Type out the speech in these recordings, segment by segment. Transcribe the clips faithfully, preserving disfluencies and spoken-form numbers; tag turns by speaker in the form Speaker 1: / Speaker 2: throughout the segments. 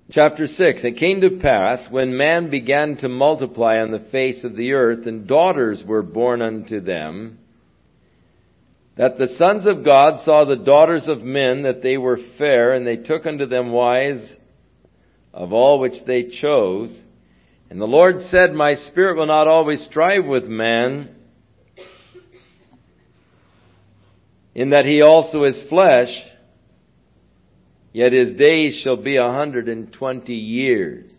Speaker 1: Chapter six. It came to pass, when man began to multiply on the face of the earth, and daughters were born unto them, that the sons of God saw the daughters of men, that they were fair, and they took unto them wives of all which they chose. And the Lord said, My spirit will not always strive with man, in that he also is flesh, yet his days shall be a hundred and twenty years.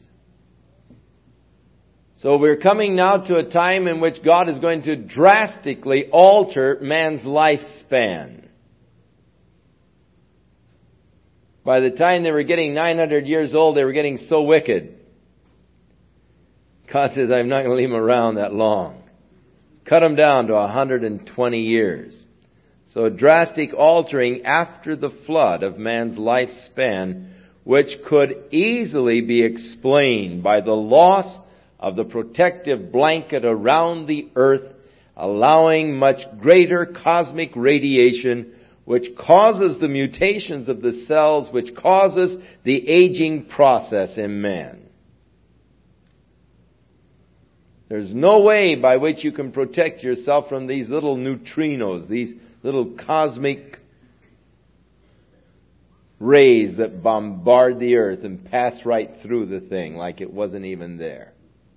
Speaker 1: So we're coming now to a time in which God is going to drastically alter man's lifespan. By the time they were getting nine hundred years old, they were getting so wicked. God says, I'm not going to leave them around that long. Cut them down to one hundred twenty years. So a drastic altering after the flood of man's lifespan, which could easily be explained by the loss of the protective blanket around the earth, allowing much greater cosmic radiation, which causes the mutations of the cells, which causes the aging process in man. There's no way by which you can protect yourself from these little neutrinos, these little cosmic rays that bombard the earth and pass right through the thing like it wasn't even there.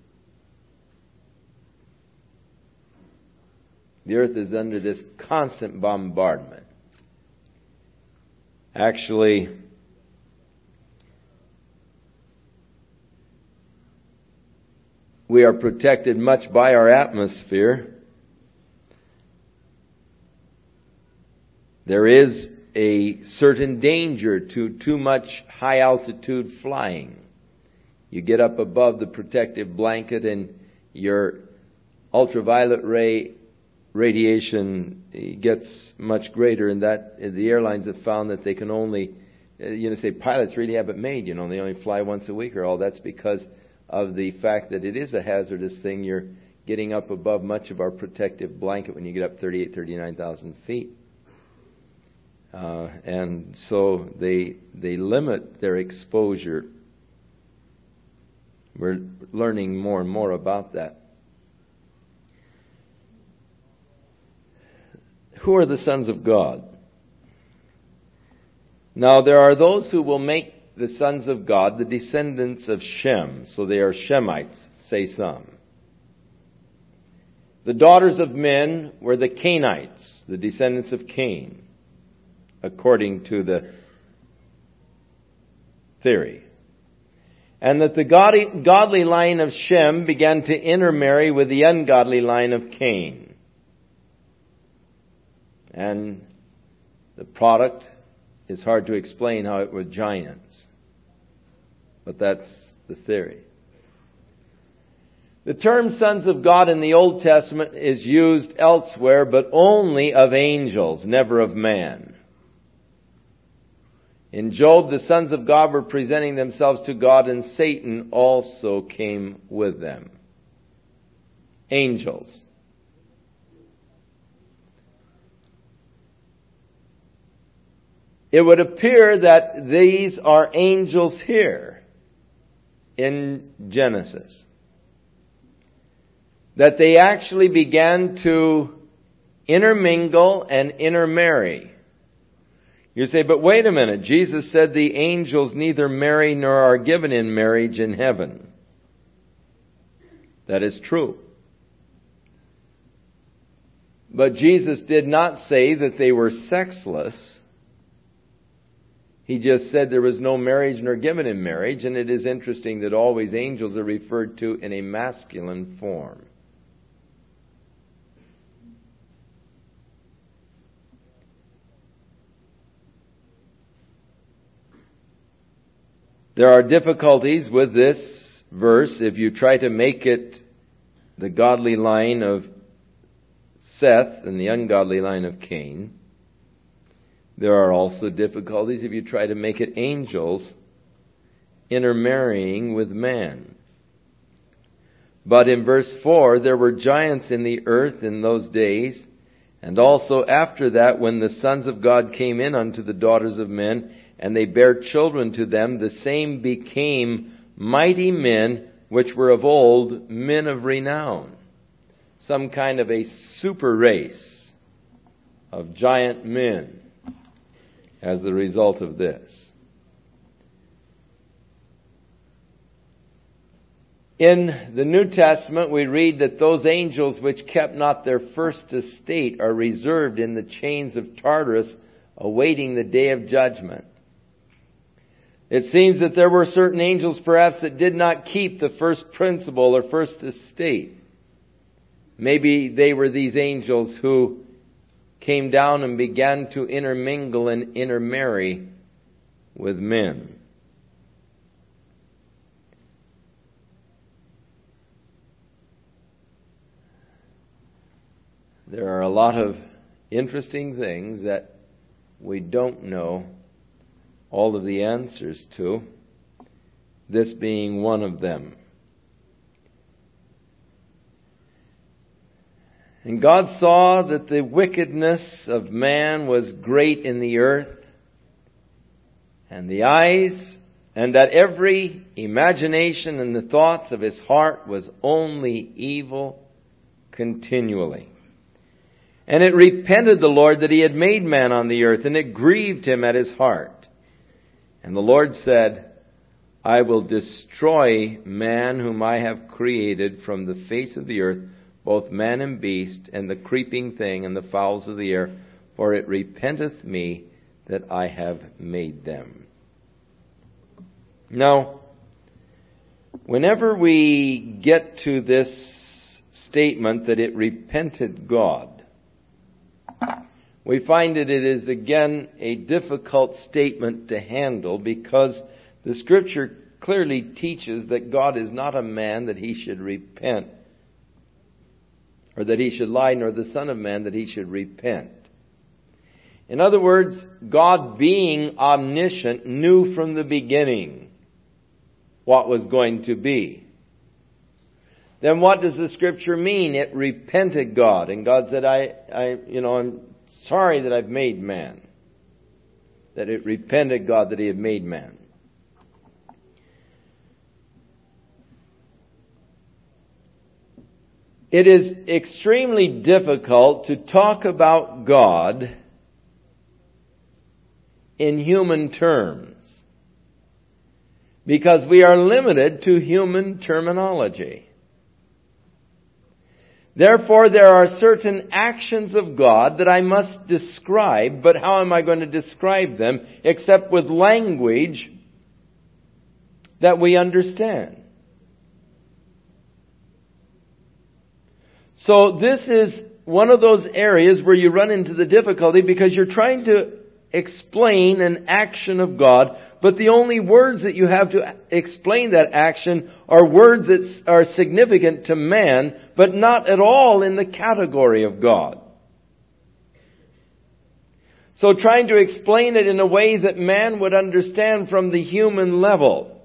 Speaker 1: The earth is under this constant bombardment. Actually, we are protected much by our atmosphere. There is a certain danger to too much high altitude flying. You get up above the protective blanket and your ultraviolet ray radiation gets much greater, and that the airlines have found that they can only, you know, say pilots really have it made, you know, they only fly once a week or all. That's because of the fact that it is a hazardous thing. You're getting up above much of our protective blanket when you get up thirty-eight, thirty-nine thousand feet. Uh, and so they they limit their exposure. We're learning more and more about that. Who are the sons of God? Now there are those who will make the sons of God the descendants of Shem. So they are Shemites, say some. The daughters of men were the Cainites, the descendants of Cain, according to the theory. And that the godly line of Shem began to intermarry with the ungodly line of Cain. And the product is hard to explain how it was giants. But that's the theory. The term sons of God in the Old Testament is used elsewhere, but only of angels, never of man. In Job, the sons of God were presenting themselves to God, and Satan also came with them. Angels. It would appear that these are angels here in Genesis. That they actually began to intermingle and intermarry. You say, but wait a minute. Jesus said the angels neither marry nor are given in marriage in heaven. That is true. But Jesus did not say that they were sexless. He just said there was no marriage nor given in marriage. And it is interesting that always angels are referred to in a masculine form. There are difficulties with this verse if you try to make it the godly line of Seth and the ungodly line of Cain. There are also difficulties if you try to make it angels intermarrying with man. But in verse four, there were giants in the earth in those days, and also after that when the sons of God came in unto the daughters of men, and they bare children to them, the same became mighty men, which were of old, men of renown. Some kind of a super race of giant men as the result of this. In the New Testament, we read that those angels which kept not their first estate are reserved in the chains of Tartarus, awaiting the day of judgment. It seems that there were certain angels perhaps that did not keep the first principle or first estate. Maybe they were these angels who came down and began to intermingle and intermarry with men. There are a lot of interesting things that we don't know all of the answers to, this being one of them. And God saw that the wickedness of man was great in the earth, and the eyes, and that every imagination and the thoughts of his heart was only evil continually. And it repented the Lord that he had made man on the earth, and it grieved him at his heart. And the Lord said, I will destroy man whom I have created from the face of the earth, both man and beast, and the creeping thing, and the fowls of the air, for it repenteth me that I have made them. Now, whenever we get to this statement that it repented God, we find that it is again a difficult statement to handle, because the Scripture clearly teaches that God is not a man that he should repent, or that he should lie, nor the Son of Man that he should repent. In other words, God, being omniscient, knew from the beginning what was going to be. Then what does the Scripture mean? It repented God. And God said, I, I, you know, I'm sorry that I've made man. That it repented God that he had made man. It is extremely difficult to talk about God in human terms, because we are limited to human terminology. Therefore, there are certain actions of God that I must describe, but how am I going to describe them except with language that we understand? So this is one of those areas where you run into the difficulty, because you're trying to explain an action of God, but the only words that you have to explain that action are words that are significant to man, but not at all in the category of God. So trying to explain it in a way that man would understand from the human level,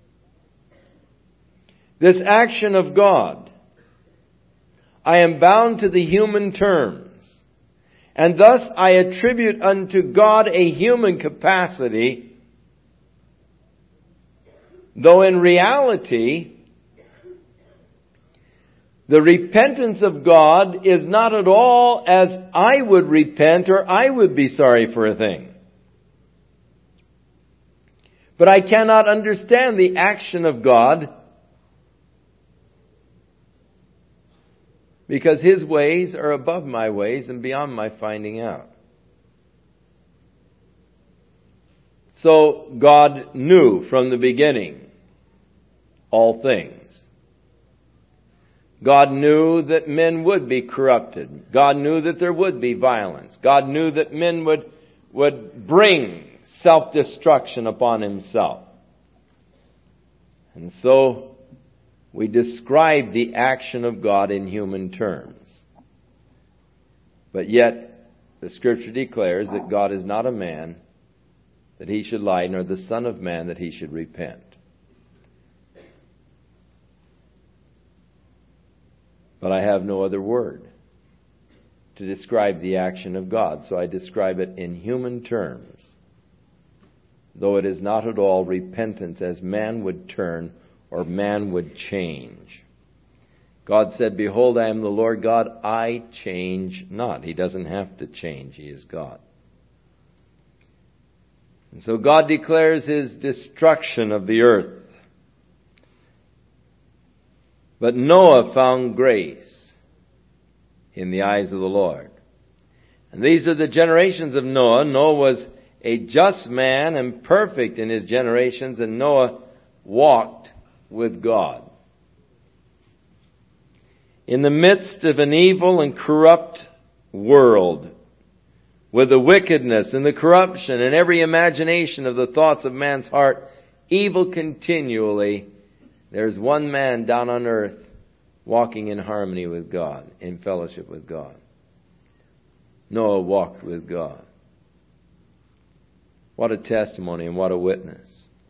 Speaker 1: this action of God, I am bound to the human terms. And thus I attribute unto God a human capacity, though in reality, the repentance of God is not at all as I would repent or I would be sorry for a thing. But I cannot understand the action of God, because His ways are above my ways and beyond my finding out. So God knew from the beginning all things. God knew that men would be corrupted. God knew that there would be violence. God knew that men would, would bring self-destruction upon Himself. And so we describe the action of God in human terms. But yet, the Scripture declares that God is not a man that He should lie, nor the Son of Man that He should repent. But I have no other word to describe the action of God, so I describe it in human terms. though it is not at all repentance as man would turn or man would change. God said, behold, I am the Lord God, I change not. He doesn't have to change. He is God. And so God declares His destruction of the earth. But Noah found grace in the eyes of the Lord. And these are the generations of Noah. Noah was a just man and perfect in his generations, and Noah walked with God. In the midst of an evil and corrupt world, with the wickedness and the corruption and every imagination of the thoughts of man's heart, evil continually, there's one man down on earth walking in harmony with God, in fellowship with God. Noah walked with God. What a testimony and what a witness.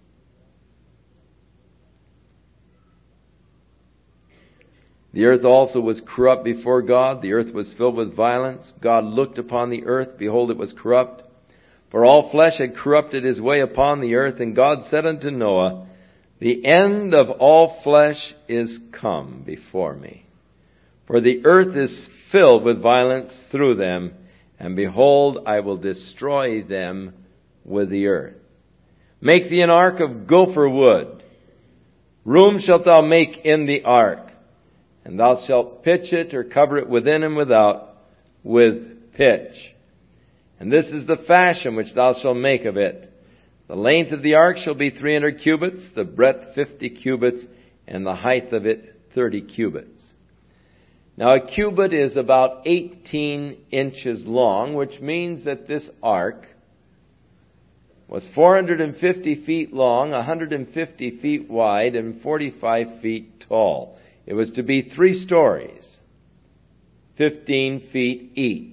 Speaker 1: The earth also was corrupt before God. The earth was filled with violence. God looked upon the earth. Behold, it was corrupt. For all flesh had corrupted his way upon the earth. And God said unto Noah, the end of all flesh is come before me. For the earth is filled with violence through them. And behold, I will destroy them with the earth. Make thee an ark of gopher wood. Room shalt thou make in the ark. And thou shalt pitch it or cover it within and without with pitch. And this is the fashion which thou shalt make of it. The length of the ark shall be three hundred cubits, the breadth fifty cubits, and the height of it thirty cubits. Now a cubit is about eighteen inches long, which means that this ark was four hundred fifty feet long, one hundred fifty feet wide, and forty-five feet tall. It was to be three stories, fifteen feet each.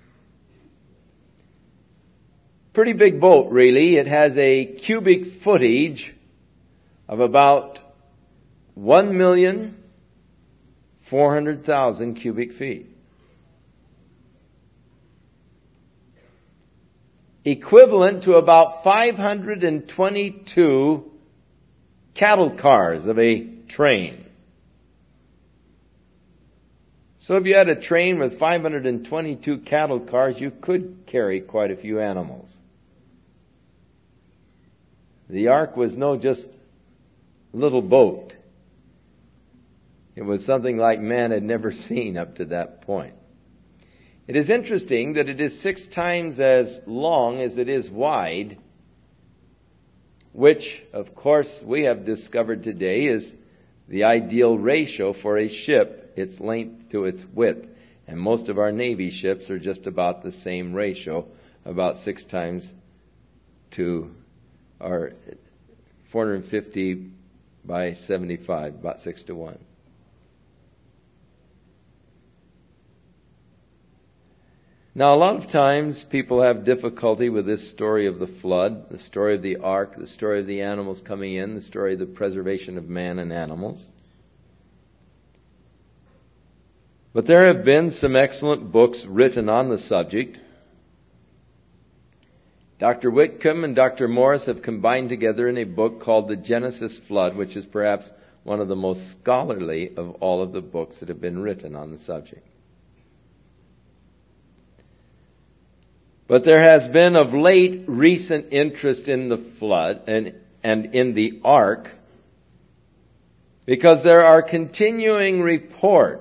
Speaker 1: Pretty big boat, really. It has a cubic footage of about one million four hundred thousand cubic feet. Equivalent to about five hundred twenty-two cattle cars of a train. So if you had a train with five hundred twenty-two cattle cars, you could carry quite a few animals. The ark was no just little boat. It was something like man had never seen up to that point. It is interesting that it is six times as long as it is wide, which, of course, we have discovered today is the ideal ratio for a ship, its length to its width. And most of our Navy ships are just about the same ratio, about six times to, or four hundred fifty by seventy-five, about six to one. Now, a lot of times people have difficulty with this story of the flood, the story of the ark, the story of the animals coming in, the story of the preservation of man and animals. But there have been some excellent books written on the subject. Doctor Whitcomb and Doctor Morris have combined together in a book called The Genesis Flood, which is perhaps one of the most scholarly of all of the books that have been written on the subject. But there has been of late recent interest in the flood and, and in the ark, because there are continuing reports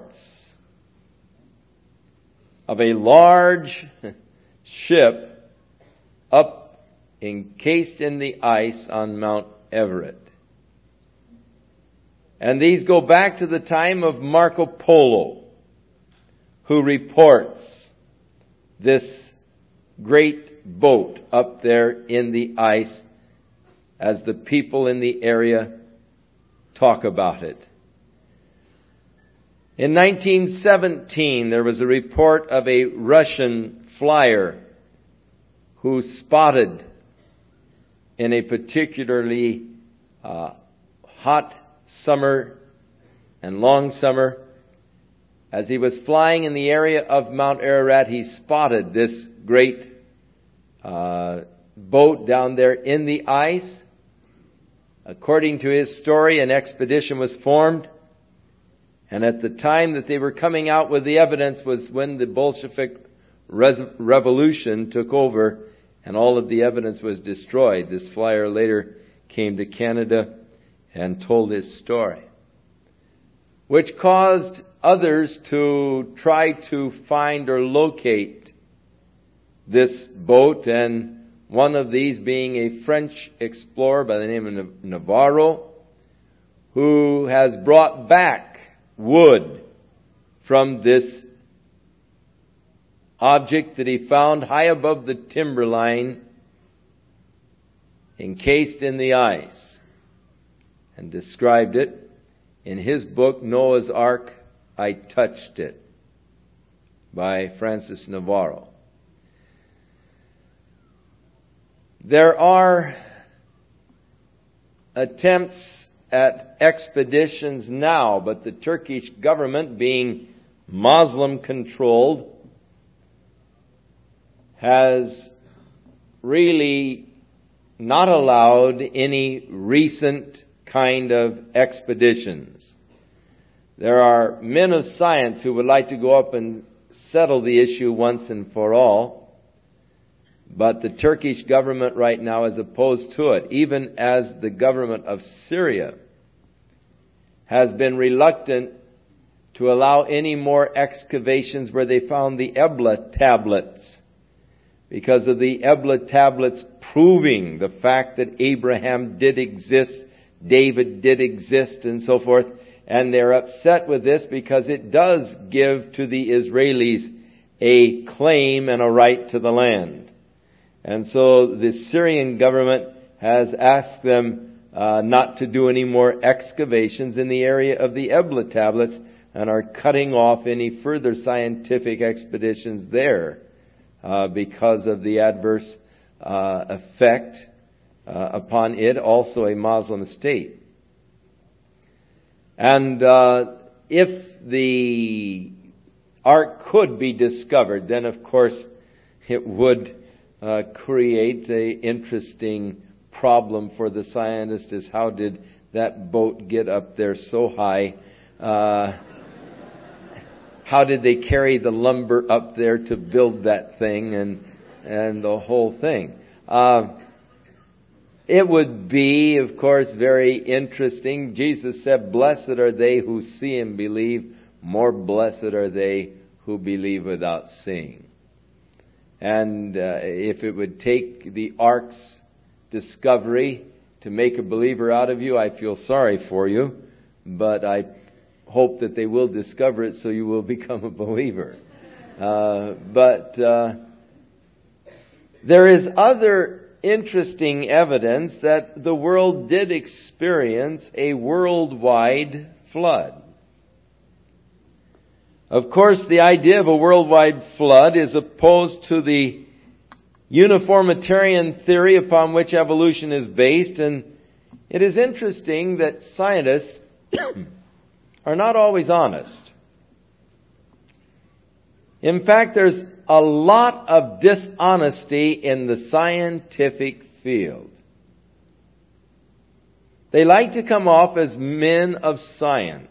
Speaker 1: of a large ship up encased in the ice on Mount Everett. And these go back to the time of Marco Polo, who reports this great boat up there in the ice as the people in the area talk about it. In nineteen seventeen, there was a report of a Russian flyer who spotted in a particularly uh, hot summer and long summer, as he was flying in the area of Mount Ararat, he spotted this great uh, boat down there in the ice. According to his story, an expedition was formed. And at the time that they were coming out with the evidence was when the Bolshevik res- revolution took over and all of the evidence was destroyed. This flyer later came to Canada and told his story, which caused others to try to find or locate this boat, and one of these being a French explorer by the name of Navarro, who has brought back wood from this object that he found high above the timberline, encased in the ice, and described it in his book, Noah's Ark, I Touched It, by Francis Navarro. There are attempts at expeditions now, but the Turkish government, being Muslim-controlled, has really not allowed any recent kind of expeditions. There are men of science who would like to go up and settle the issue once and for all, but the Turkish government right now is opposed to it, even as the government of Syria has been reluctant to allow any more excavations where they found the Ebla tablets, because of the Ebla tablets proving the fact that Abraham did exist, David did exist, and so forth. And they're upset with this because it does give to the Israelis a claim and a right to the land. And so the Syrian government has asked them uh, not to do any more excavations in the area of the Ebla tablets and are cutting off any further scientific expeditions there uh, because of the adverse uh, effect uh, upon it, also a Muslim state. And uh, if the ark could be discovered, then of course it would uh, create an interesting problem for the scientists, is how did that boat get up there so high? Uh, how did they carry the lumber up there to build that thing and and the whole thing? Uh, It would be, of course, very interesting. Jesus said, "Blessed are they who see and believe. More blessed are they who believe without seeing." And uh, if it would take the ark's discovery to make a believer out of you, I feel sorry for you. But I hope that they will discover it so you will become a believer. Uh, but uh, there is other interesting evidence that the world did experience a worldwide flood. Of course, the idea of a worldwide flood is opposed to the uniformitarian theory upon which evolution is based, and it is interesting that scientists are not always honest. In fact, there's a lot of dishonesty in the scientific field. They like to come off as men of science.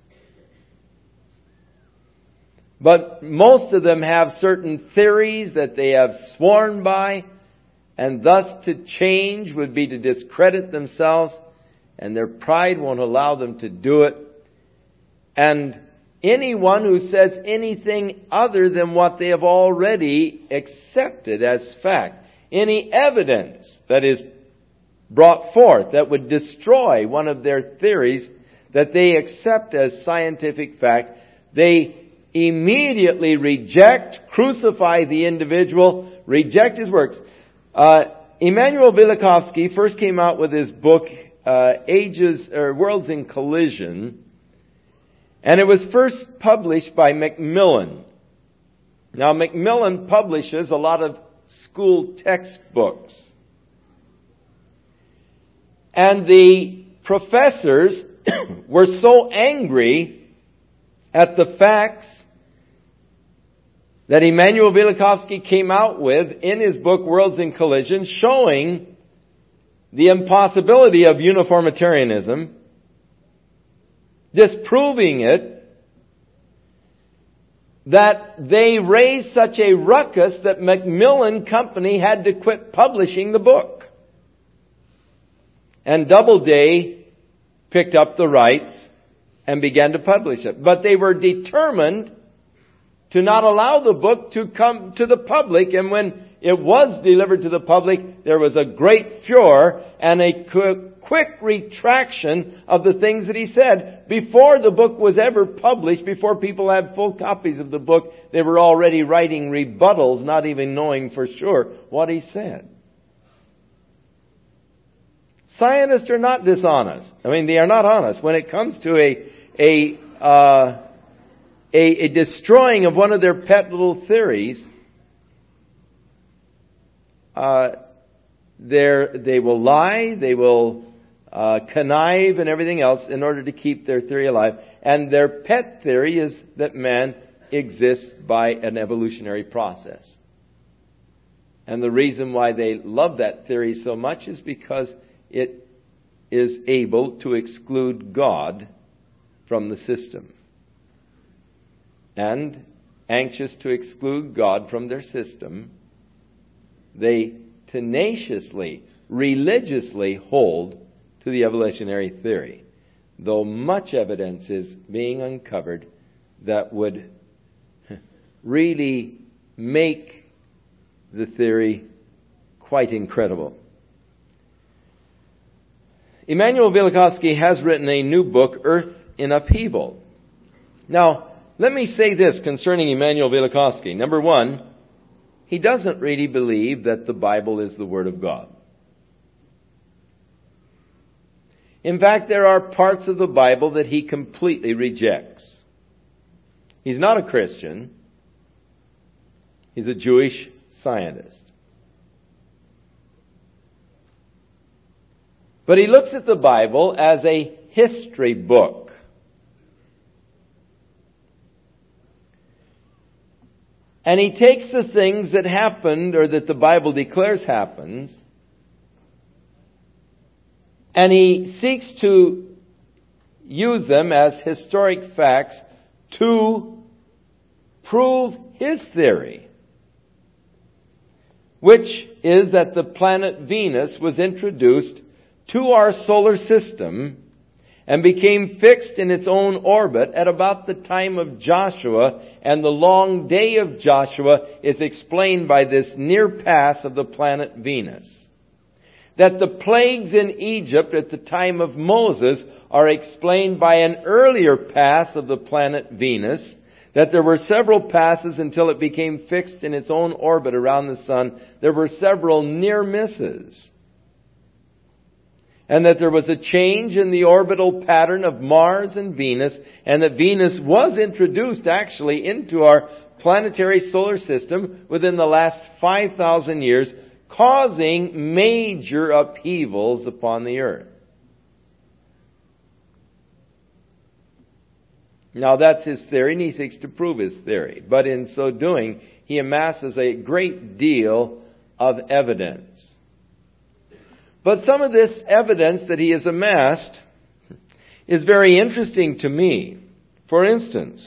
Speaker 1: But most of them have certain theories that they have sworn by, and thus to change would be to discredit themselves, and their pride won't allow them to do it. And anyone who says anything other than what they have already accepted as fact, any evidence that is brought forth that would destroy one of their theories that they accept as scientific fact, they immediately reject, crucify the individual, reject his works. Uh, Immanuel Velikovsky first came out with his book, uh, Ages or Worlds in Collision, and it was first published by Macmillan. Now, Macmillan publishes a lot of school textbooks. And the professors were so angry at the facts that Immanuel Velikovsky came out with in his book Worlds in Collision, showing the impossibility of uniformitarianism, disproving it, that they raised such a ruckus that Macmillan Company had to quit publishing the book. And Doubleday picked up the rights and began to publish it. But they were determined to not allow the book to come to the public. And when it was delivered to the public, there was a great furor and a quick retraction of the things that he said. Before the book was ever published, before people had full copies of the book, they were already writing rebuttals, not even knowing for sure what he said. Scientists are not dishonest. I mean, they are not honest. When it comes to a a uh, a, a destroying of one of their pet little theories, uh, they will lie, they will uh, connive and everything else in order to keep their theory alive. And their pet theory is that man exists by an evolutionary process. And the reason why they love that theory so much is because it is able to exclude God from the system. And anxious to exclude God from their system, they tenaciously, religiously hold to the evolutionary theory, though much evidence is being uncovered that would really make the theory quite incredible. Immanuel Velikovsky has written a new book, Earth in Upheaval. Now, let me say this concerning Immanuel Velikovsky. Number one, he doesn't really believe that the Bible is the Word of God. In fact, there are parts of the Bible that he completely rejects. He's not a Christian. He's a Jewish scientist. But he looks at the Bible as a history book. And he takes the things that happened, or that the Bible declares happens, and he seeks to use them as historic facts to prove his theory, which is that the planet Venus was introduced to our solar system and became fixed in its own orbit at about the time of Joshua, and the long day of Joshua is explained by this near pass of the planet Venus. That the plagues in Egypt at the time of Moses are explained by an earlier pass of the planet Venus, that there were several passes until it became fixed in its own orbit around the sun. There were several near misses. And that there was a change in the orbital pattern of Mars and Venus, and that Venus was introduced actually into our planetary solar system within the last five thousand years, causing major upheavals upon the earth. Now that's his theory, and he seeks to prove his theory. But in so doing, he amasses a great deal of evidence. But some of this evidence that he has amassed is very interesting to me. For instance,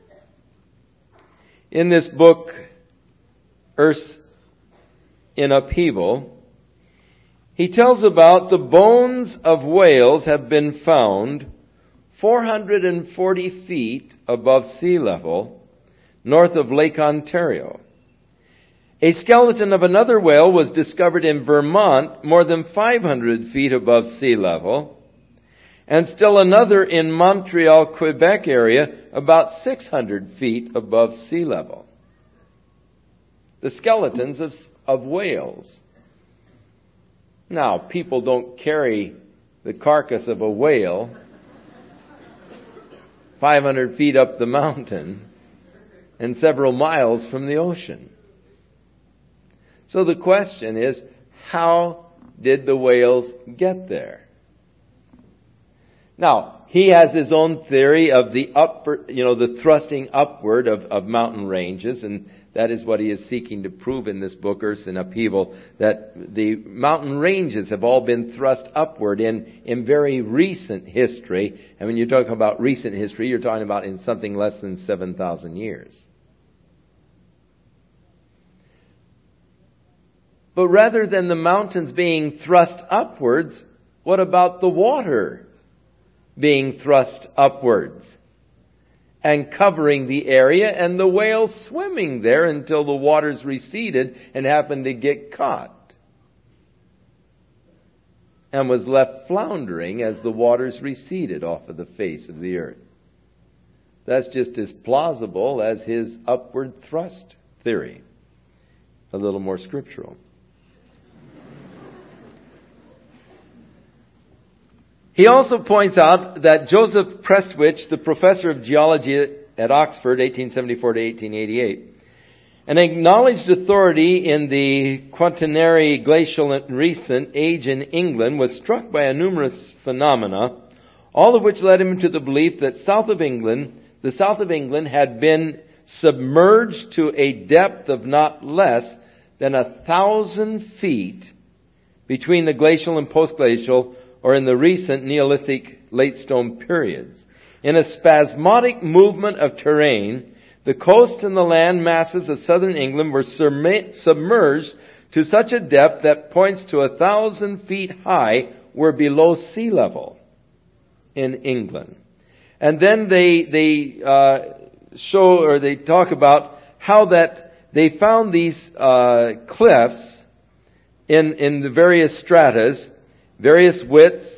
Speaker 1: in this book, Earth in Upheaval, he tells about the bones of whales have been found four hundred forty feet above sea level, north of Lake Ontario. A skeleton of another whale was discovered in Vermont, more than five hundred feet above sea level, and still another in Montreal, Quebec area, about six hundred feet above sea level. The skeletons of, of whales. Now, people don't carry the carcass of a whale five hundred feet up the mountain and several miles from the ocean. So the question is, how did the whales get there? Now, he has his own theory of the upper, you know, the thrusting upward of, of mountain ranges, and That is what he is seeking to prove in this book, Earths in Upheaval, that the mountain ranges have all been thrust upward in, in very recent history. And when you're talking about recent history, you're talking about in something less than seven thousand years. But rather than the mountains being thrust upwards, what about the water being thrust upwards and covering the area and the whales swimming there until the waters receded and happened to get caught and was left floundering as the waters receded off of the face of the earth? That's just as plausible as his upward thrust theory. A little more scriptural. He also points out that Joseph Prestwich, the professor of geology at Oxford, eighteen seventy-four to eighteen eighty-eight, an acknowledged authority in the Quaternary Glacial and Recent age in England, was struck by a numerous phenomena, all of which led him to the belief that south of England, the south of England had been submerged to a depth of not less than a thousand feet between the glacial and post-glacial, or in the recent Neolithic late stone periods. In a spasmodic movement of terrain, the coast and the land masses of southern England were submerged to such a depth that points to a thousand feet high were below sea level in England. And then they they uh, show, or they talk about how that they found these uh, cliffs in in the various stratas, various widths,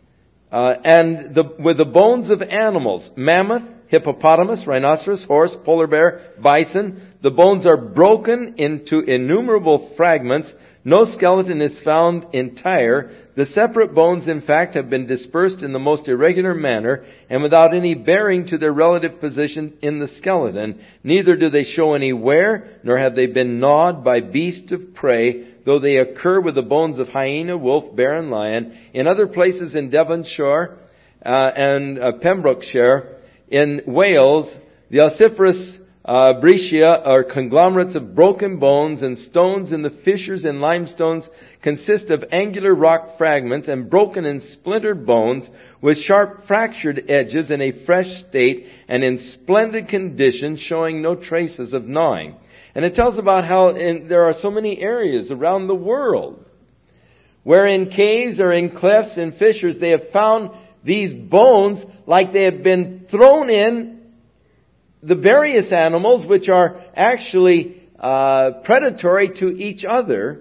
Speaker 1: uh, and the, with the bones of animals, mammoth, hippopotamus, rhinoceros, horse, polar bear, bison. The bones are broken into innumerable fragments. No skeleton is found entire. The separate bones, in fact, have been dispersed in the most irregular manner and without any bearing to their relative position in the skeleton. Neither do they show any wear, nor have they been gnawed by beasts of prey, though they occur with the bones of hyena, wolf, bear, and lion. In other places in Devonshire uh, and uh, Pembrokeshire, in Wales, the ossiferous uh, breccia, or conglomerates of broken bones and stones in the fissures and limestones, consist of angular rock fragments and broken and splintered bones with sharp fractured edges in a fresh state and in splendid condition, showing no traces of gnawing. And it tells about how in, there are so many areas around the world where in caves or in clefts and fissures they have found these bones like they have been thrown in the various animals, which are actually uh, predatory to each other,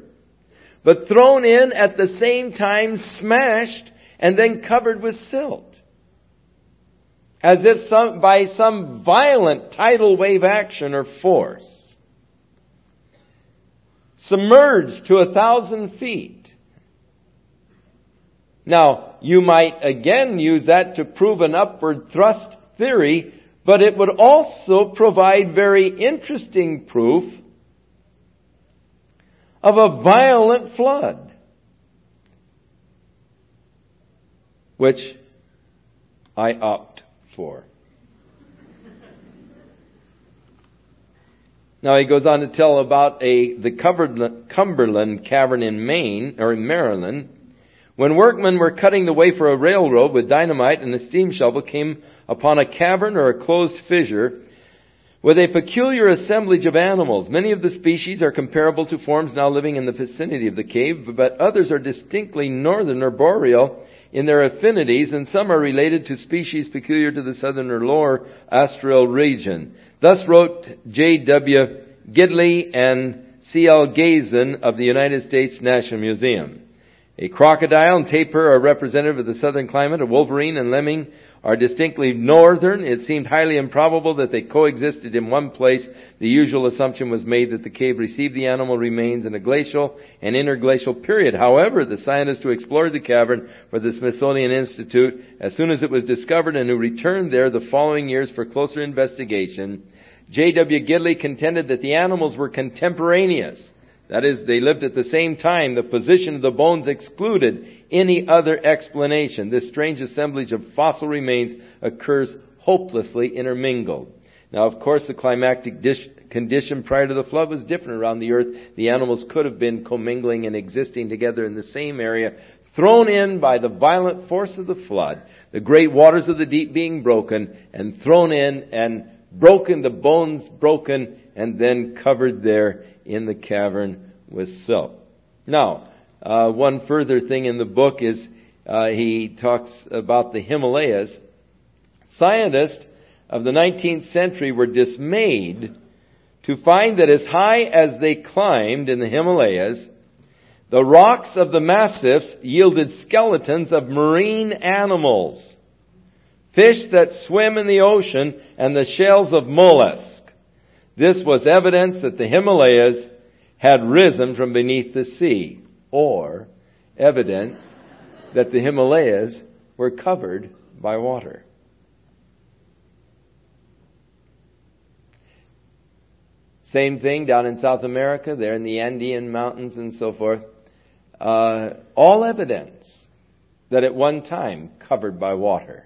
Speaker 1: but thrown in at the same time, smashed, and then covered with silt. As if some, by some violent tidal wave action or force. Submerged to a thousand feet. Now, you might again use that to prove an upward thrust theory, but it would also provide very interesting proof of a violent flood, which I opt for. Now he goes on to tell about a the Cumberland Cavern in Maine, or in Maryland, when workmen were cutting the way for a railroad with dynamite and a steam shovel came upon a cavern or a closed fissure with a peculiar assemblage of animals. Many of the species are comparable to forms now living in the vicinity of the cave, but others are distinctly northern or boreal in their affinities, and some are related to species peculiar to the southern or lower Austral region. Thus wrote J W Gidley and C L Gazen of the United States National Museum. A crocodile and tapir are representative of the southern climate. A wolverine and lemming are distinctly northern. It seemed highly improbable that they coexisted in one place. The usual assumption was made that the cave received the animal remains in a glacial and interglacial period. However, the scientists who explored the cavern for the Smithsonian Institute, as soon as it was discovered and who returned there the following years for closer investigation, J W Gidley contended that the animals were contemporaneous. That is, they lived at the same time. The position of the bones excluded any other explanation. This strange assemblage of fossil remains occurs hopelessly intermingled. Now, of course, the climactic, dish, condition prior to the flood was different around the earth. The animals could have been commingling and existing together in the same area, thrown in by the violent force of the flood, the great waters of the deep being broken, and thrown in and broken, the bones broken, and then covered there in the cavern with silt. Now, uh, one further thing in the book is uh, he talks about the Himalayas. Scientists of the nineteenth century were dismayed to find that as high as they climbed in the Himalayas, the rocks of the massifs yielded skeletons of marine animals, fish that swim in the ocean, and the shells of mollusks. This was evidence that the Himalayas had risen from beneath the sea, or evidence that the Himalayas were covered by water. Same thing down in South America, there in the Andean mountains and so forth. Uh, all evidence that at one time covered by water.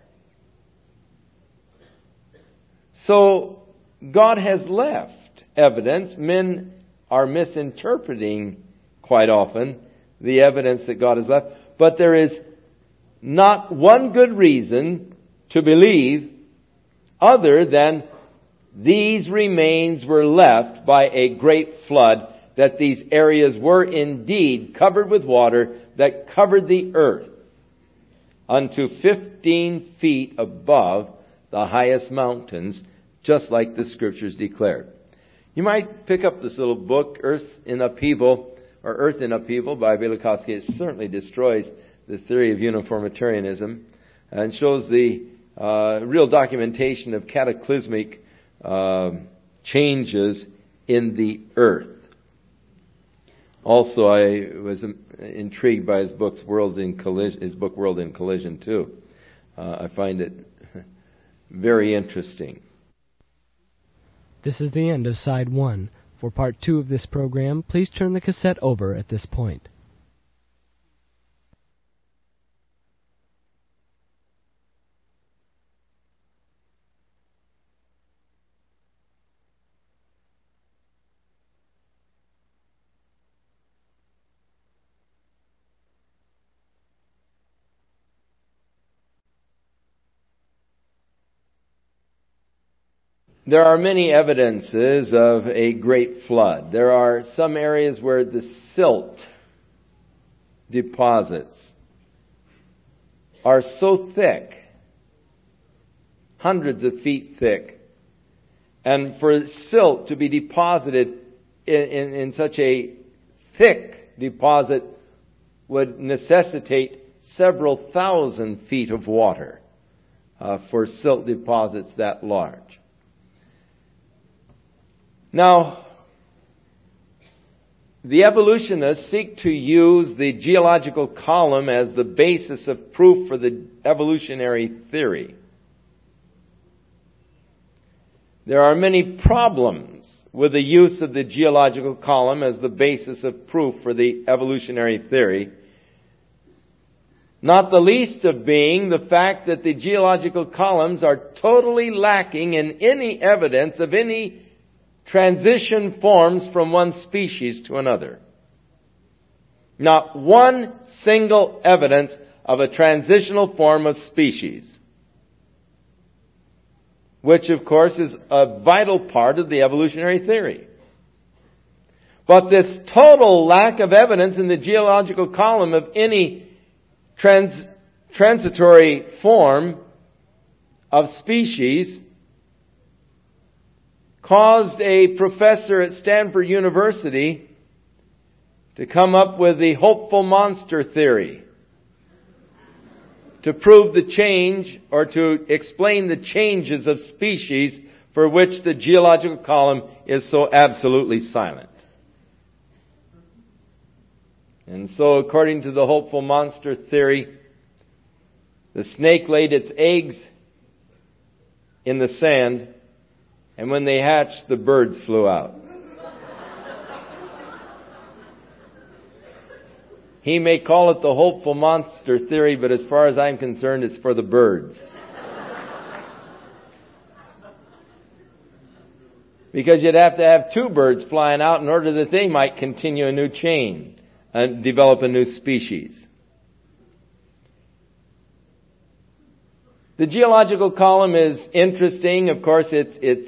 Speaker 1: So God has left evidence. Men are misinterpreting quite often the evidence that God has left. But there is not one good reason to believe other than these remains were left by a great flood, that these areas were indeed covered with water that covered the earth unto fifteen feet above the highest mountains, just like the Scriptures declared. You might pick up this little book, Earth in Upheaval, or Earth in Upheaval by Velikovsky. It certainly destroys the theory of uniformitarianism and shows the uh, real documentation of cataclysmic uh, changes in the earth. Also, I was intrigued by his book's World in Collision, his book World in Collision too. Uh, I find it very interesting.
Speaker 2: This is the end of side one. For part two of this program, please turn the cassette over at this point.
Speaker 1: There are many evidences of a great flood. There are some areas where the silt deposits are so thick, hundreds of feet thick, and for silt to be deposited in, in, in such a thick deposit would necessitate several thousand feet of water uh, for silt deposits that large. Now, the evolutionists seek to use the geological column as the basis of proof for the evolutionary theory. There are many problems with the use of the geological column as the basis of proof for the evolutionary theory, not the least of being the fact that the geological columns are totally lacking in any evidence of any transition forms from one species to another. Not one single evidence of a transitional form of species, which of course is a vital part of the evolutionary theory. But this total lack of evidence in the geological column of any trans- transitory form of species caused a professor at Stanford University to come up with the hopeful monster theory to prove the change or to explain the changes of species for which the geological column is so absolutely silent. And so, according to the hopeful monster theory, the snake laid its eggs in the sand, and when they hatched, the birds flew out. He may call it the hopeful monster theory, but as far as I'm concerned, it's for the birds. because you'd have to have two birds flying out in order that they might continue a new chain and develop a new species. The geological column is interesting. Of course, it's it's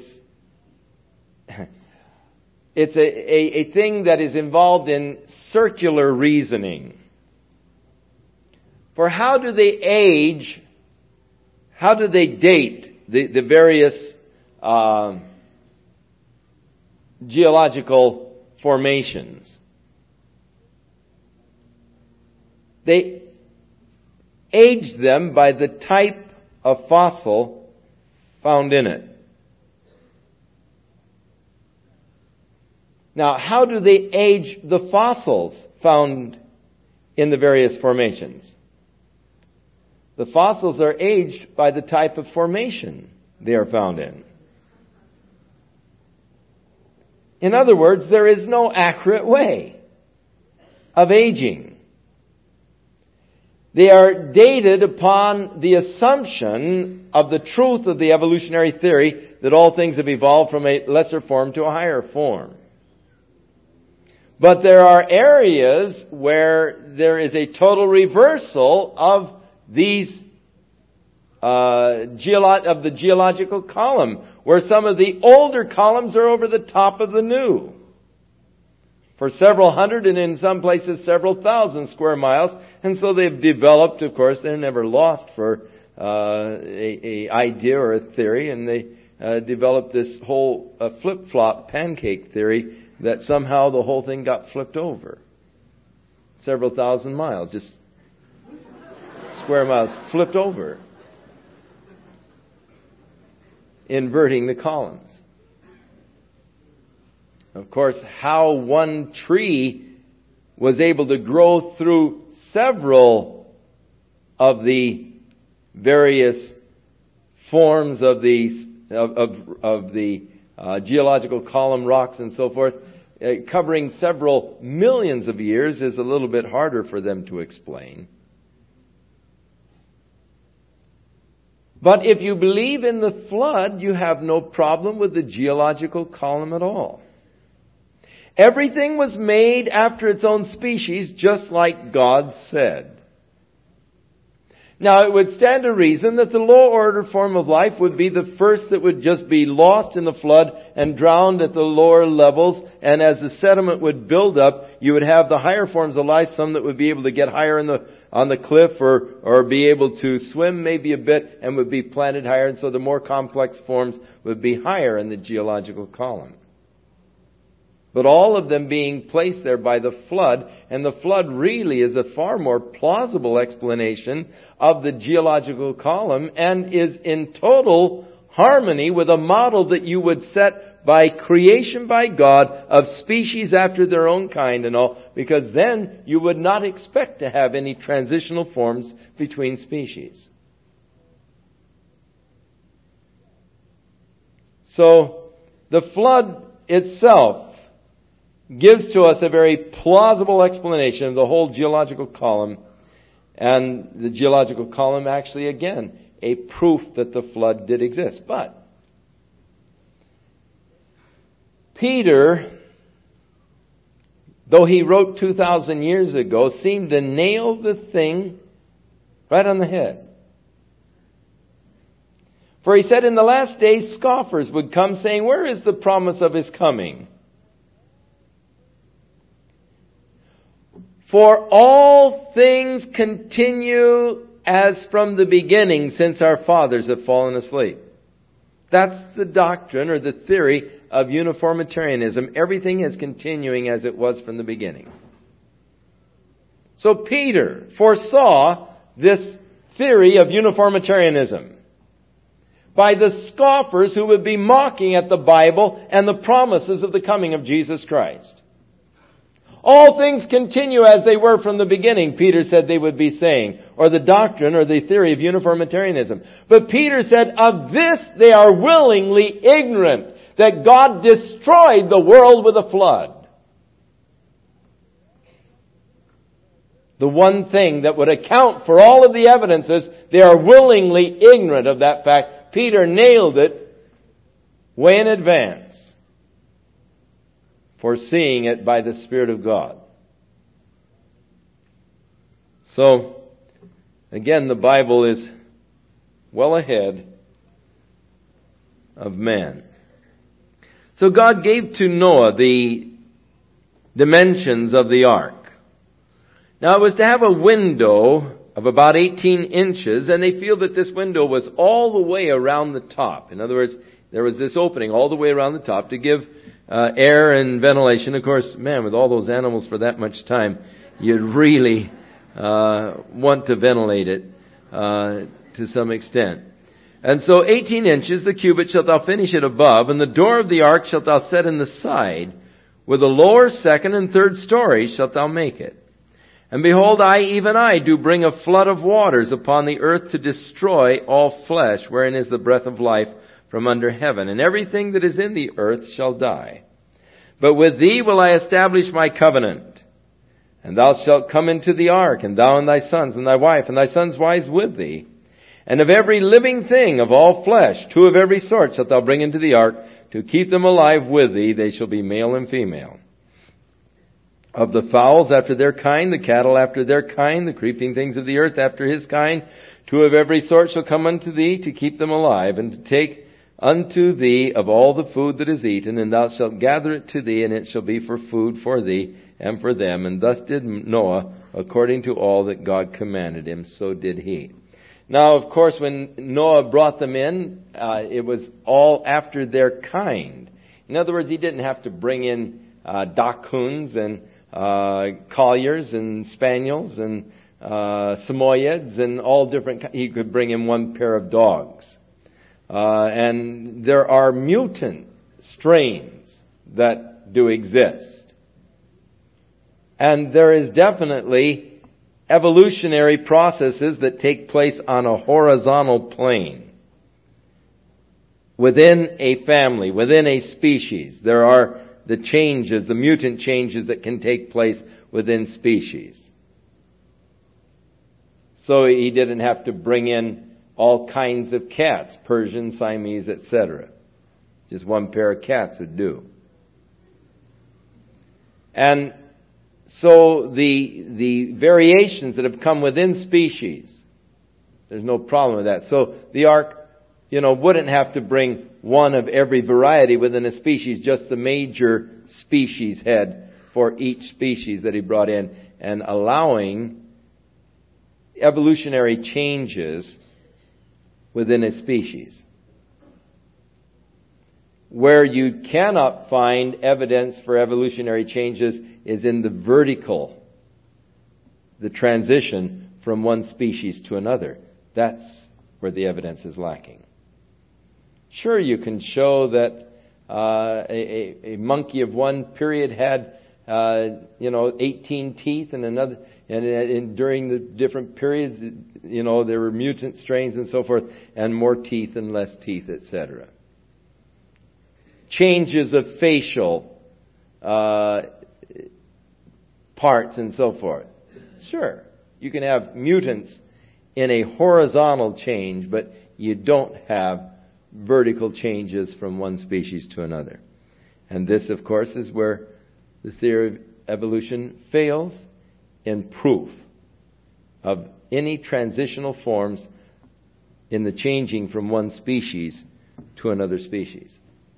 Speaker 1: it's a, a, a thing that is involved in circular reasoning. For how do they age? How do they date the, the various uh, geological formations? They age them by the type of fossil found in it. Now, how do they age the fossils found in the various formations? The fossils are aged by the type of formation they are found in. In other words, there is no accurate way of aging. They are dated upon the assumption of the truth of the evolutionary theory that all things have evolved from a lesser form to a higher form. But there are areas where there is a total reversal of these uh, geolo- of the geological column, where some of the older columns are over the top of the new. For several hundred and in some places several thousand square miles. And so they've developed, of course, they're never lost for uh, a, a idea or a theory. And they uh, developed this whole uh, flip-flop pancake theory that somehow the whole thing got flipped over. Several thousand miles, just square miles flipped over. Inverting the columns. Of course, how one tree was able to grow through several of the various forms of the of of, of the uh, geological column rocks and so forth, uh, covering several millions of years, is a little bit harder for them to explain. But if you believe in the flood, you have no problem with the geological column at all. Everything was made after its own species, just like God said. Now, it would stand to reason that the low-order form of life would be the first that would just be lost in the flood and drowned at the lower levels. And as the sediment would build up, you would have the higher forms of life, some that would be able to get higher in the, on the cliff or, or be able to swim maybe a bit and would be planted higher. And so the more complex forms would be higher in the geological column. But all of them being placed there by the flood, and the flood really is a far more plausible explanation of the geological column and is in total harmony with a model that you would set by creation by God of species after their own kind and all, because then you would not expect to have any transitional forms between species. So, the flood itself gives to us a very plausible explanation of the whole geological column, and the geological column actually, again, a proof that the flood did exist. But Peter, though he wrote two thousand years ago, seemed to nail the thing right on the head. For he said in the last days scoffers would come saying, "Where is the promise of his coming? For all things continue as from the beginning, since our fathers have fallen asleep." That's the doctrine or the theory of uniformitarianism. Everything is continuing as it was from the beginning. So Peter foresaw this theory of uniformitarianism by the scoffers who would be mocking at the Bible and the promises of the coming of Jesus Christ. All things continue as they were from the beginning, Peter said they would be saying, or the doctrine or the theory of uniformitarianism. But Peter said, of this they are willingly ignorant, that God destroyed the world with a flood. The one thing that would account for all of the evidences, they are willingly ignorant of that fact. Peter nailed it way in advance. foreseeing it by the Spirit of God. So, again, the Bible is well ahead of man. So God gave to Noah the dimensions of the ark. Now it was to have a window of about eighteen inches, and they feel that this window was all the way around the top. In other words, there was this opening all the way around the top to give uh, air and ventilation. Of course, man, with all those animals for that much time, you'd really uh, want to ventilate it uh, to some extent. And so eighteen inches, the cubit, shalt thou finish it above, and the door of the ark shalt thou set in the side. With the lower, second, and third story shalt thou make it. And behold, I, even I, do bring a flood of waters upon the earth to destroy all flesh, wherein is the breath of life from under heaven. And everything that is in the earth shall die. But with thee will I establish my covenant. And thou shalt come into the ark, and thou and thy sons, and thy wife, and thy sons' wives with thee. And of every living thing of all flesh, two of every sort shalt thou bring into the ark, to keep them alive with thee. They shall be male and female. Of the fowls after their kind, the cattle after their kind, the creeping things of the earth after his kind, two of every sort shall come unto thee, to keep them alive, and to take unto thee of all the food that is eaten, and thou shalt gather it to thee, and it shall be for food for thee and for them. And thus did Noah, according to all that God commanded him, so did he. Now, of course, when Noah brought them in, uh, it was all after their kind. In other words, he didn't have to bring in uh, dachshunds and uh, colliers and spaniels and uh, samoyeds and all different. He could bring in one pair of dogs. Uh, and there are mutant strains that do exist. And there is definitely evolutionary processes that take place on a horizontal plane. Within a family, within a species, there are the changes, the mutant changes that can take place within species. So he didn't have to bring in all kinds of cats, Persian, Siamese, et cetera. Just one pair of cats would do. And so the the variations that have come within species, there's no problem with that. So the ark, you know, wouldn't have to bring one of every variety within a species, just the major species head for each species that he brought in, and allowing evolutionary changes within a species. Where you cannot find evidence for evolutionary changes is in the vertical, the transition from one species to another. That's where the evidence is lacking. Sure, you can show that uh, a, a monkey of one period had, uh, you know, eighteen teeth, and another, and, and during the different periods, you know, there were mutant strains and so forth, and more teeth and less teeth, et cetera. Changes of facial uh, parts and so forth. Sure, you can have mutants in a horizontal change, but you don't have vertical changes from one species to another. And this, of course, is where the theory of evolution fails in proof of any transitional forms in the changing from one species to another species.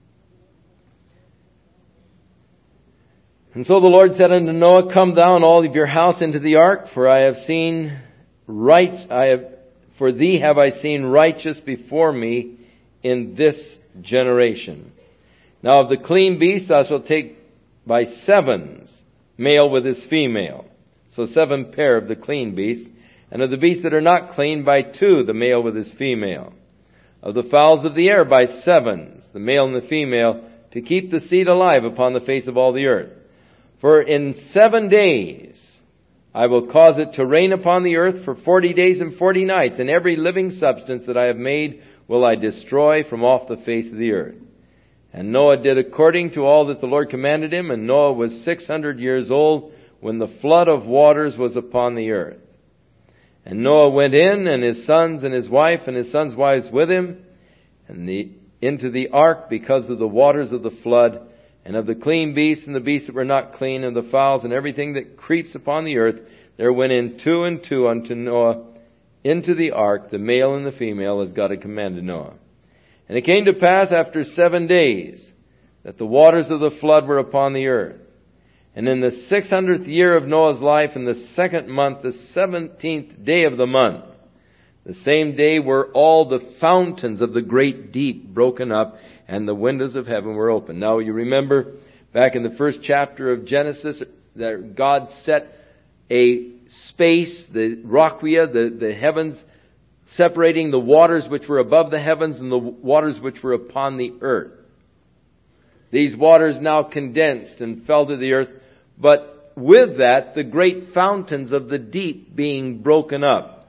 Speaker 1: And so the Lord said unto Noah, Come thou and all of your house into the ark, for I have seen right, I have, for thee have I seen righteous before me in this generation. Now of the clean beast thou shalt take by sevens, male with his female. So seven pair of the clean beast. And of the beasts that are not clean by two, the male with his female. Of the fowls of the air by sevens, the male and the female, to keep the seed alive upon the face of all the earth. For in seven days I will cause it to rain upon the earth for forty days and forty nights, and every living substance that I have made will I destroy from off the face of the earth. And Noah did according to all that the Lord commanded him, and Noah was six hundred years old when the flood of waters was upon the earth. And Noah went in, and his sons and his wife and his sons' wives with him, and the, into the ark because of the waters of the flood, And of the clean beasts and the beasts that were not clean, and the fowls and everything that creeps upon the earth, there went in two and two unto Noah into the ark, the male and the female, as God had commanded Noah. And it came to pass after seven days that the waters of the flood were upon the earth. And in the six hundredth year of Noah's life, in the second month, the seventeenth day of the month, the same day were all the fountains of the great deep broken up, and the windows of heaven were opened. Now you remember back in the first chapter of Genesis that God set a space, the Raquia, the, the heavens, separating the waters which were above the heavens and the waters which were upon the earth. These waters now condensed and fell to the earth, but with that, the great fountains of the deep being broken up.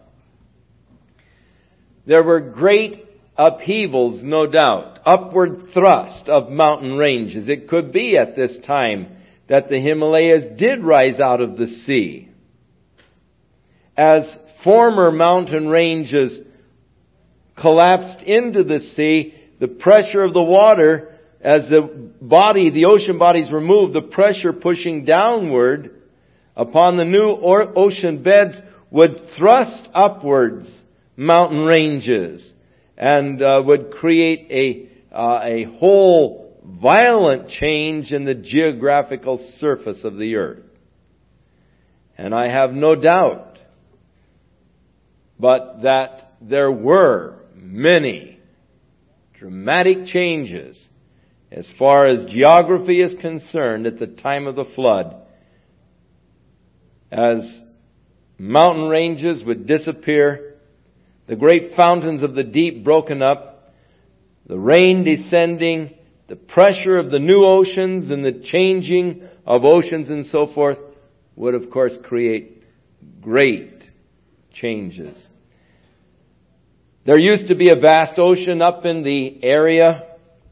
Speaker 1: There were great upheavals, no doubt, upward thrust of mountain ranges. It could be at this time that the Himalayas did rise out of the sea. As former mountain ranges collapsed into the sea, the pressure of the water, as the body, the ocean bodies were moved, the pressure pushing downward upon the new ocean beds would thrust upwards mountain ranges and uh, would create a uh, a whole violent change in the geographical surface of the earth. And I have no doubt but that there were many dramatic changes as far as geography is concerned at the time of the flood, as mountain ranges would disappear, the great fountains of the deep broken up, the rain descending, the pressure of the new oceans and the changing of oceans and so forth would of course create great changes. There used to be a vast ocean up in the area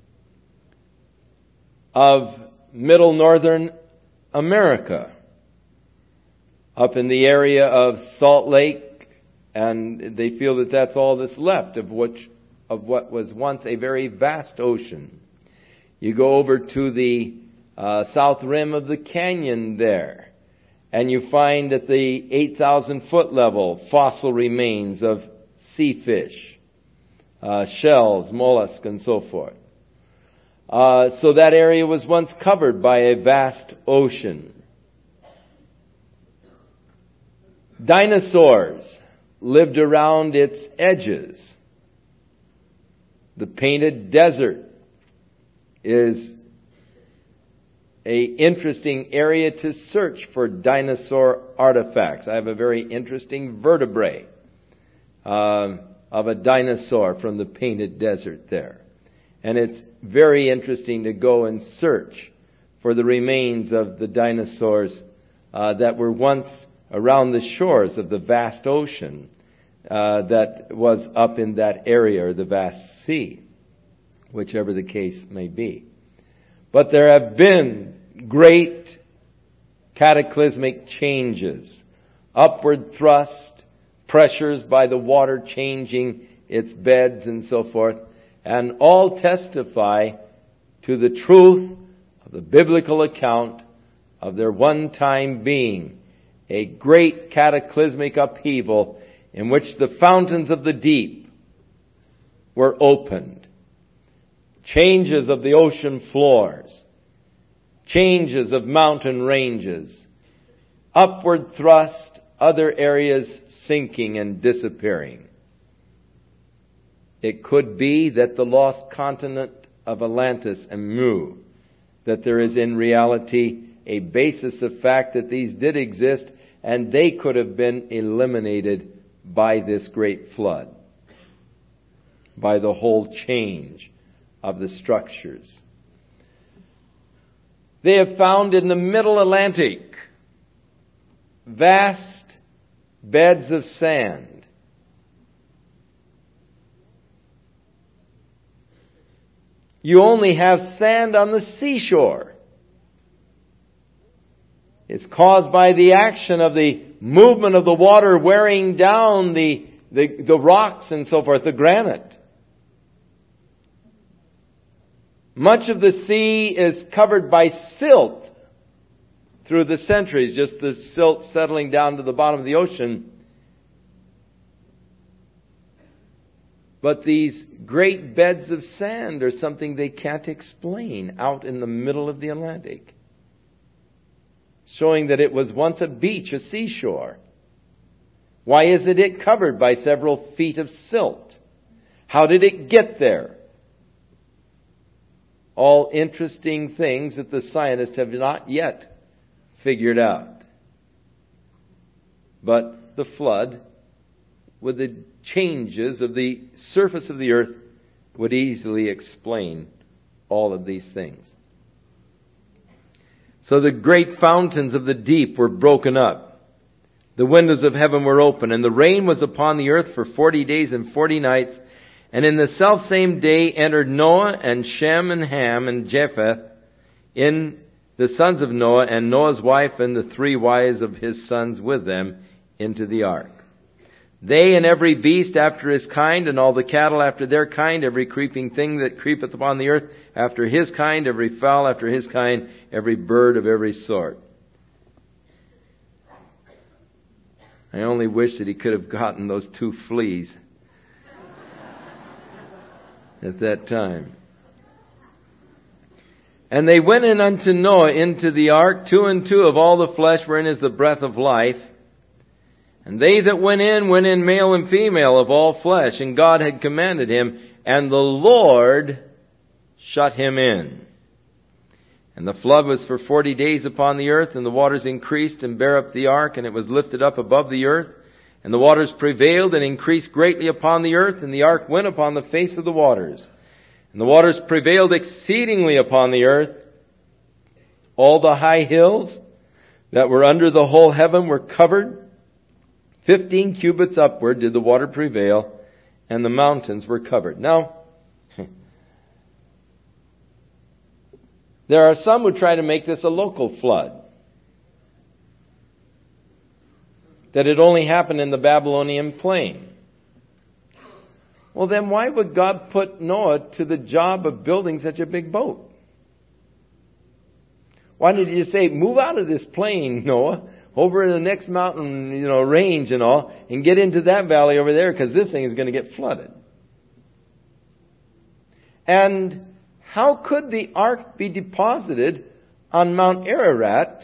Speaker 1: of middle northern America, up in the area of Salt Lake, and they feel that that's all that's left of what, of what was once a very vast ocean. You go over to the uh, south rim of the canyon there, and you find at the eight thousand foot level fossil remains of sea fish, uh, shells, mollusks, and so forth. Uh, so that area was once covered by a vast ocean. Dinosaurs lived around its edges. The Painted Desert is a interesting area to search for dinosaur artifacts. I have a very interesting vertebrae uh, of a dinosaur from the Painted Desert there. And it's very interesting to go and search for the remains of the dinosaurs uh, that were once around the shores of the vast ocean uh, that was up in that area, or the vast sea, whichever the case may be. But there have been great cataclysmic changes, upward thrust, pressures by the water changing its beds and so forth, and all testify to the truth of the biblical account of there one time being a great cataclysmic upheaval in which the fountains of the deep were opened. Changes of the ocean floors, changes of mountain ranges, upward thrust, other areas sinking and disappearing. It could be that the lost continent of Atlantis and Mu, that there is in reality a basis of fact that these did exist, and they could have been eliminated by this great flood, by the whole change of the structures. They have found in the middle Atlantic vast beds of sand. You only have sand on the seashore. It's caused by the action of the movement of the water wearing down the, the, the rocks and so forth, the granite. Much of the sea is covered by silt through the centuries, just the silt settling down to the bottom of the ocean. But these great beds of sand are something they can't explain out in the middle of the Atlantic, showing that it was once a beach, a seashore. Why isn't it covered by several feet of silt? How did it get there? All interesting things that the scientists have not yet figured out. But the flood, with the changes of the surface of the earth, would easily explain all of these things. So the great fountains of the deep were broken up. The windows of heaven were open, and the rain was upon the earth for forty days and forty nights. And in the selfsame day entered Noah and Shem and Ham and Japheth, in the sons of Noah, and Noah's wife and the three wives of his sons with them, into the ark. They and every beast after his kind, and all the cattle after their kind, every creeping thing that creepeth upon the earth after his kind, every fowl after his kind, every bird of every sort. I only wish that he could have gotten those two fleas at that time. And they went in unto Noah into the ark, two and two of all the flesh wherein is the breath of life. And they that went in, went in male and female of all flesh, and God had commanded him, and the Lord shut him in. And the flood was for forty days upon the earth, and the waters increased and bare up the ark, and it was lifted up above the earth. And the waters prevailed and increased greatly upon the earth, and the ark went upon the face of the waters. And the waters prevailed exceedingly upon the earth. All the high hills that were under the whole heaven were covered. Fifteen cubits upward did the water prevail, and the mountains were covered. Now, there are some who try to make this a local flood, that it only happened in the Babylonian plain. Well, then why would God put Noah to the job of building such a big boat? Why did he just say, move out of this plain, Noah, over in the next mountain, you know, range and all, and get into that valley over there, because this thing is going to get flooded? And how could the ark be deposited on Mount Ararat?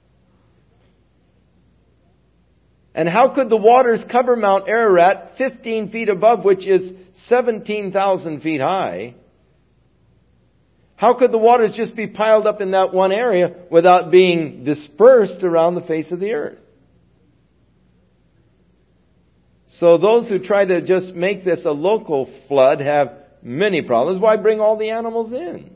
Speaker 1: And how could the waters cover Mount Ararat, fifteen feet above, which is seventeen thousand feet high? How could the waters just be piled up in that one area without being dispersed around the face of the earth? So those who try to just make this a local flood have many problems. Why bring all the animals in?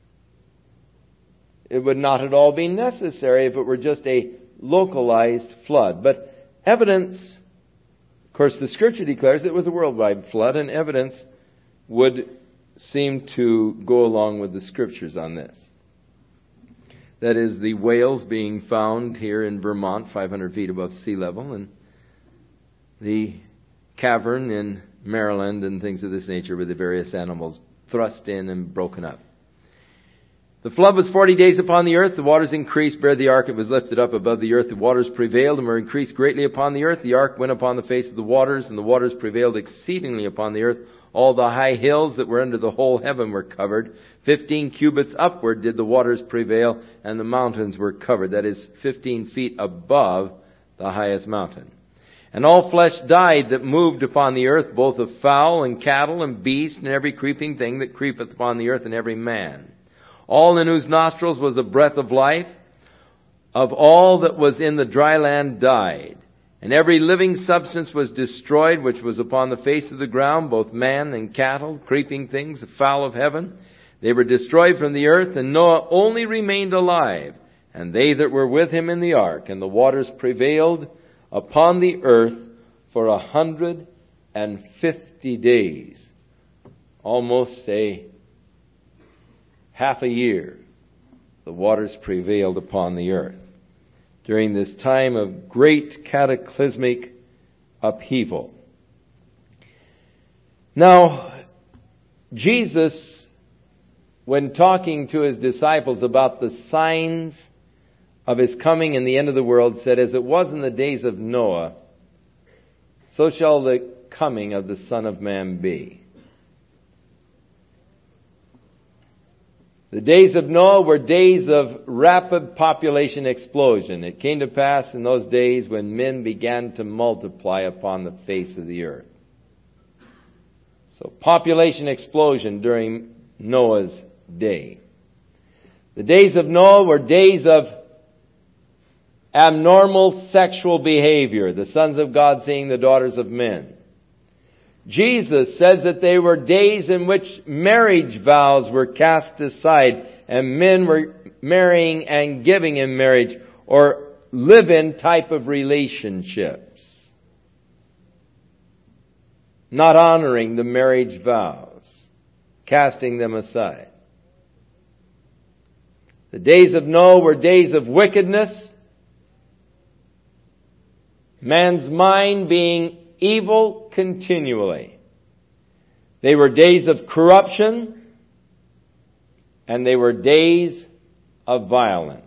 Speaker 1: It would not at all be necessary if it were just a localized flood. But evidence, of course, the Scripture declares it was a worldwide flood, and evidence would seem to go along with the Scriptures on this. That is, the whales being found here in Vermont, five hundred feet above sea level, and the cavern in Maryland and things of this nature with the various animals thrust in and broken up. The flood was forty days upon the earth. The waters increased, bare the ark. It was lifted up above the earth. The waters prevailed and were increased greatly upon the earth. The ark went upon the face of the waters, and the waters prevailed exceedingly upon the earth. All the high hills that were under the whole heaven were covered. Fifteen cubits upward did the waters prevail, and the mountains were covered. That is, fifteen feet above the highest mountain. And all flesh died that moved upon the earth, both of fowl and cattle and beast, and every creeping thing that creepeth upon the earth, and every man. All in whose nostrils was the breath of life, of all that was in the dry land died. And every living substance was destroyed, which was upon the face of the ground, both man and cattle, creeping things, fowl of heaven. They were destroyed from the earth, and Noah only remained alive, and they that were with him in the ark. And the waters prevailed upon the earth for a hundred and fifty days. Almost a half a year, the waters prevailed upon the earth during this time of great cataclysmic upheaval. Now, Jesus when talking to his disciples about the signs of his coming in the end of the world, said, "As it was in the days of Noah, so shall the coming of the Son of Man be." The days of Noah were days of rapid population explosion. It came to pass in those days when men began to multiply upon the face of the earth. So population explosion during Noah's day. The days of Noah were days of abnormal sexual behavior, the sons of God seeing the daughters of men. Jesus says that they were days in which marriage vows were cast aside and men were marrying and giving in marriage or live-in type of relationships, not honoring the marriage vows, casting them aside. The days of Noah were days of wickedness, man's mind being evil continually. They were days of corruption, and they were days of violence.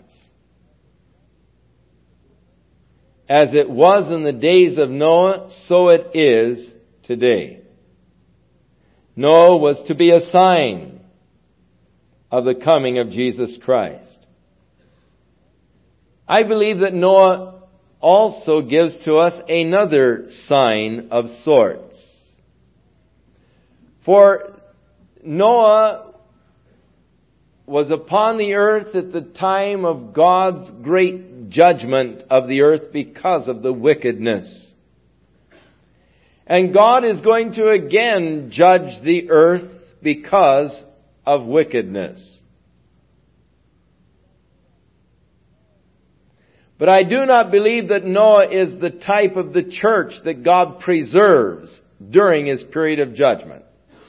Speaker 1: As it was in the days of Noah, so it is today. Noah was to be a sign of the coming of Jesus Christ. I believe that Noah also gives to us another sign of sorts. For Noah was upon the earth at the time of God's great judgment of the earth because of the wickedness. And God is going to again judge the earth because of wickedness. But I do not believe that Noah is the type of the church that God preserves during His period of judgment.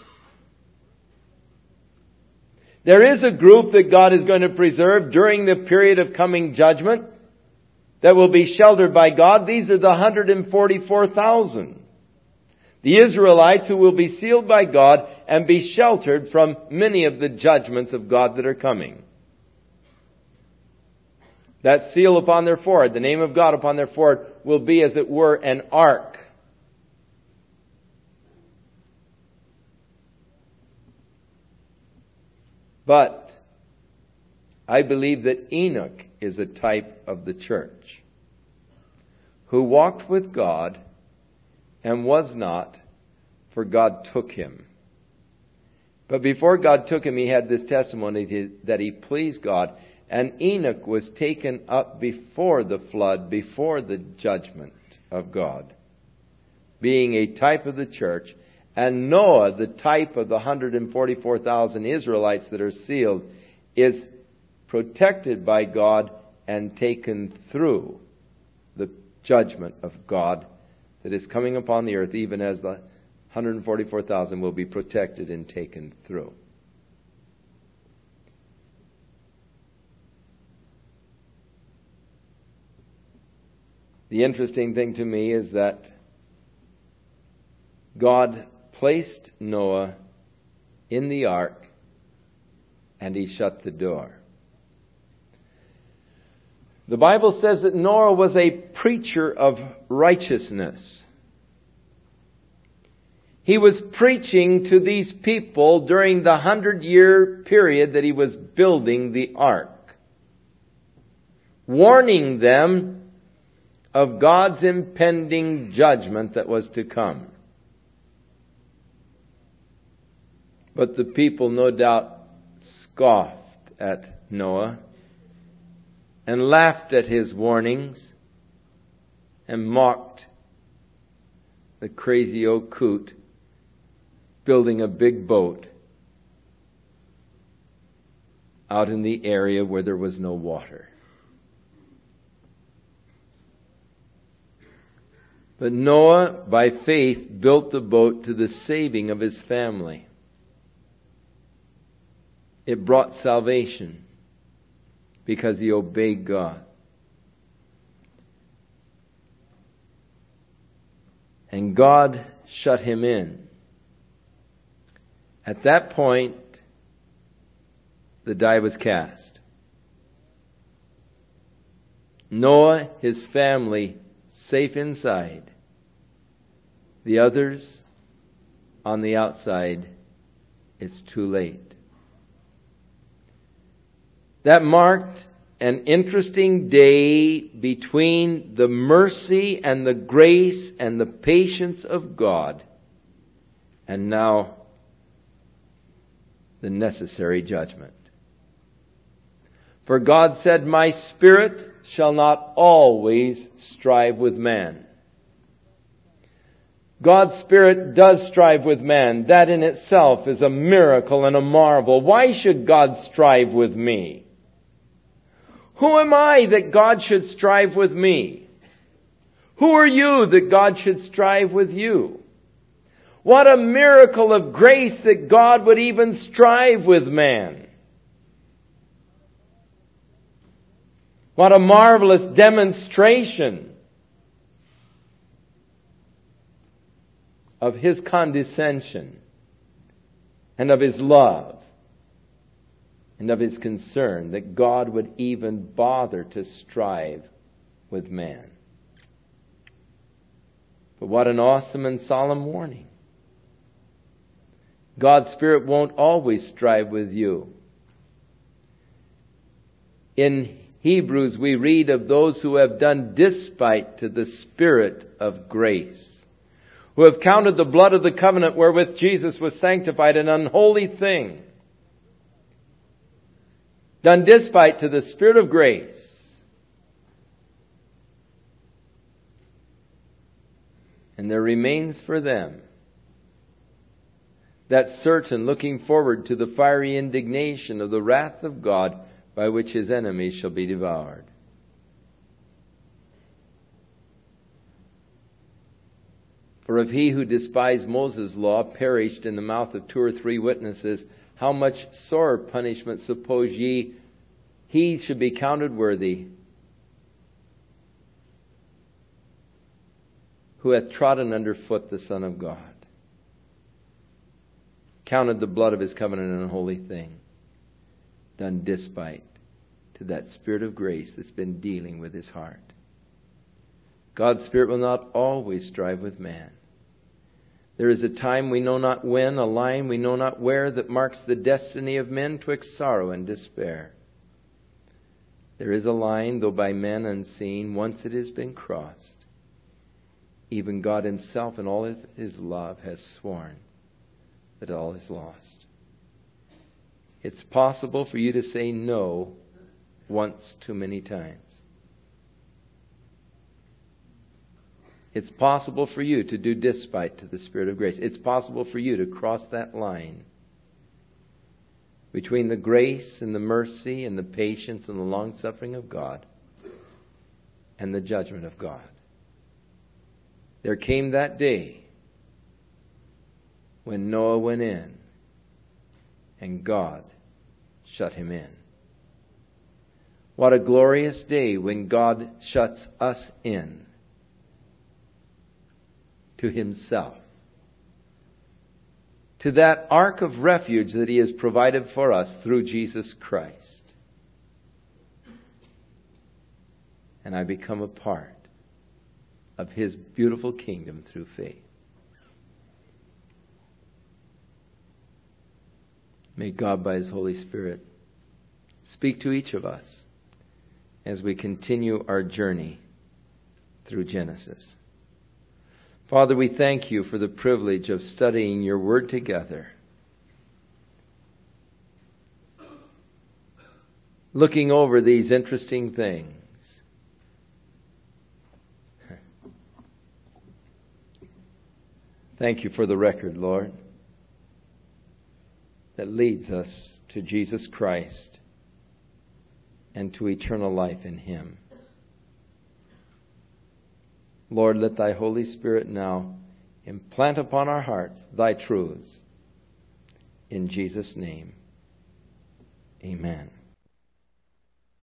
Speaker 1: There is a group that God is going to preserve during the period of coming judgment that will be sheltered by God. These are the one hundred forty-four thousand. The Israelites who will be sealed by God and be sheltered from many of the judgments of God that are coming. That seal upon their forehead, the name of God upon their forehead, will be as it were an ark. But I believe that Enoch is a type of the church who walked with God and was not, for God took him. But before God took him, he had this testimony that he pleased God. And Enoch was taken up before the flood, before the judgment of God, being a type of the church. And Noah, the type of the one hundred forty-four thousand Israelites that are sealed, is protected by God and taken through the judgment of God that is coming upon the earth, even as the one hundred forty-four thousand will be protected and taken through. The interesting thing to me is that God placed Noah in the ark and He shut the door. The Bible says that Noah was a preacher of righteousness. He was preaching to these people during the hundred-year period that he was building the ark, warning them of God's impending judgment that was to come. But the people no doubt scoffed at Noah and laughed at his warnings and mocked the crazy old coot building a big boat out in the area where there was no water. But Noah, by faith, built the boat to the saving of his family. It brought salvation because he obeyed God. And God shut him in. At that point, the die was cast. Noah, his family, safe inside. The others on the outside, it's too late. That marked an interesting day between the mercy and the grace and the patience of God, and now the necessary judgment. For God said, "My spirit shall not always strive with man." God's Spirit does strive with man. That in itself is a miracle and a marvel. Why should God strive with me? Who am I that God should strive with me? Who are you that God should strive with you? What a miracle of grace that God would even strive with man. What a marvelous demonstration of His condescension and of His love and of His concern that God would even bother to strive with man. But what an awesome and solemn warning. God's Spirit won't always strive with you. In Hebrews we read of those who have done despite to the Spirit of grace, who have counted the blood of the covenant wherewith Jesus was sanctified an unholy thing, done despite to the Spirit of grace. And there remains for them that certain looking forward to the fiery indignation of the wrath of God by which His enemies shall be devoured. For if he who despised Moses' law perished in the mouth of two or three witnesses, how much sorer punishment suppose ye he should be counted worthy, who hath trodden under foot the Son of God, counted the blood of His covenant an unholy thing, done despite to that Spirit of grace that's been dealing with his heart. God's Spirit will not always strive with man. There is a time we know not when, a line we know not where, that marks the destiny of men twixt sorrow and despair. There is a line, though by men unseen, once it has been crossed. Even God Himself in all of His love has sworn that all is lost. It's possible for you to say no once too many times. It's possible for you to do despite to the Spirit of grace. It's possible for you to cross that line between the grace and the mercy and the patience and the long-suffering of God and the judgment of God. There came that day when Noah went in and God shut him in. What a glorious day when God shuts us in to Himself, to that ark of refuge that He has provided for us through Jesus Christ. And I become a part of His beautiful kingdom through faith. May God, by His Holy Spirit, speak to each of us as we continue our journey through Genesis. Father, we thank You for the privilege of studying Your Word together, looking over these interesting things. Thank You for the record, Lord, that leads us to Jesus Christ and to eternal life in Him. Lord, let Thy Holy Spirit now implant upon our hearts Thy truths. In Jesus' name, amen.